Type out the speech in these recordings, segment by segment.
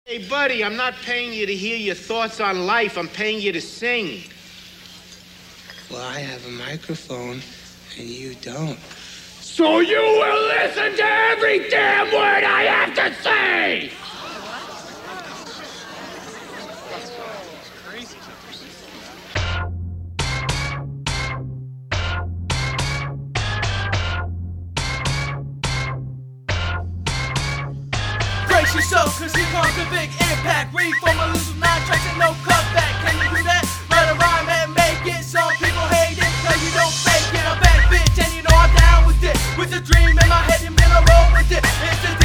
Hey, buddy, I'm not paying you to hear your thoughts on life. I'm paying you to sing. Well, I have a microphone, and you don't. So you will listen to every damn word I have to say! Brace yourself, cause here comes the big impact. Read from a loose 9 tracks and no cutback. Can you do that? Write a rhyme and make it. Some people hate it, cause you don't fake it. I'm back, bitch, and you know I'm down with it. With a dream in my head, and then I roll with it. It's the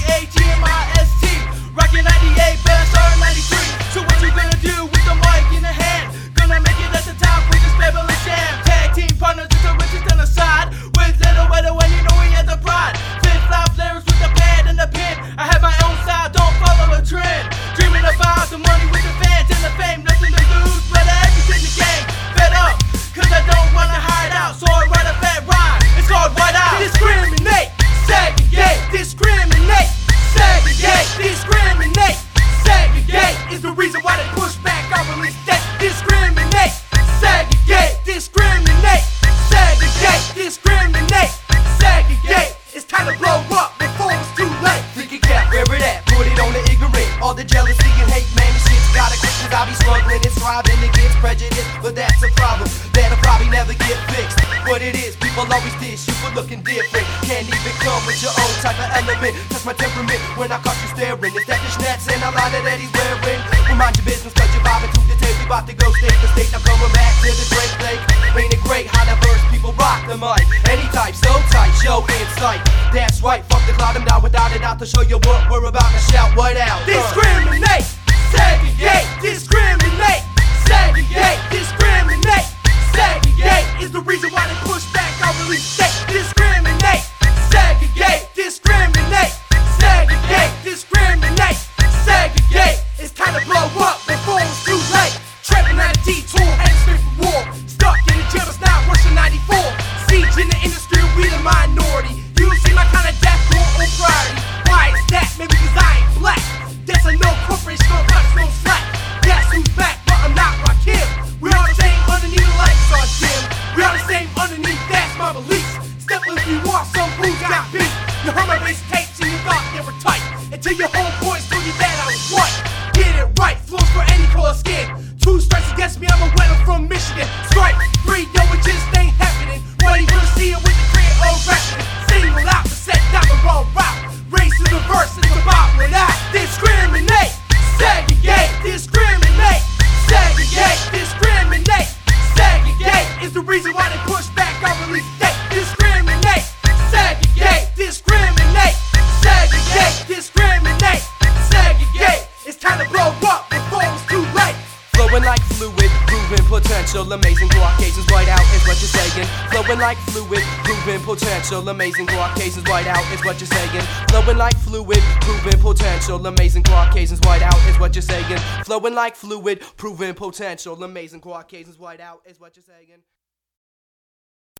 DCAGMIST. Rockin' 98, but I started 93. So what you gonna do with the mic in the hand? Gonna make it at the top with this Beverly Jam. Tag team partners, it's the richest on the side. With Little Weather when you know he has the pride. Flip-flop lyrics with the pad and the pen. I have my own style, don't follow a trend. Dreaming about the money with the fans and the fame. Nothing to lose, but everything to gain. Fed up, cause I don't wanna hide out. So I write a fat rhyme, it's called White Out. Discriminate, segregate, discriminate, segregate, discriminate, segregate is the reason why they push back our release date. Discriminate, segregate, discriminate, segregate, discriminate, segregate. It's time to blow up before it's too late. Think it cap, where it at? Put it on the ignorant. All the jealousy and hate, man, this shit's gotta quit. Cause I be struggling and striving against prejudice. But that's a problem that'll probably never get fixed. What it is, people always dish you for looking different. Can't even come with your own type of element. Touch my temperament when I caught you staring. Is that the schnatz and a line that he's wearing? Remind your business, cause you're vibing to the tape. We about to go state to state. I'm coming back to the Great Lake. Ain't it great how diverse people rock the mic? Any type, so tight, show insight. That's right, fuck the cloud, I'm down without it out to show you what we're about to shout. What out? Discriminate, segregate, discriminate, segregate, discriminate, segregate is the reason why they push back our release date. Discriminate, segregate, discriminate, segregate, discriminate, segregate. It's time to blow up before it's too late. Trapping out a detour, heading straight for war. Stuck in the jail, it's not Russia 94. Siege in the industry, we the minority. You see my kind of death row on priority. Why is that? Maybe cause I ain't black. There's a no corporation, no cuts, no slack. Guess who's back, but I'm not Rakim. We all the same underneath the lights are dim. We all the same underneath, that's my beliefs. Step if you are, some fools got beat. You heard my bass tapes and you thought they were tight. Until your homeboys told you that I was white. Get it right, flows for any color skin. 2 strikes against me, I'm a winner from Michigan. Strike 3, yo, it just ain't happening. What you gonna see it with the creative rapping? Single out, set down the wrong route. Race to the verse, it's about without. Discriminate, segregate, discriminate, segregate, discriminate, segregate is the reason why they push back our release date. Discriminate, segregate, discriminate, segregate, discriminate, segregate. It's time to blow up before it's too late. Flowing like fluid, proven potential, amazing Caucasians, white out is what you're saying. Flowing like fluid, proven potential, amazing Caucasians, white out is what you're saying. Flowing like fluid, proven potential, amazing Caucasians, white out is what you're saying. Flowing like fluid, proven potential, amazing Caucasians, white out is what you're saying.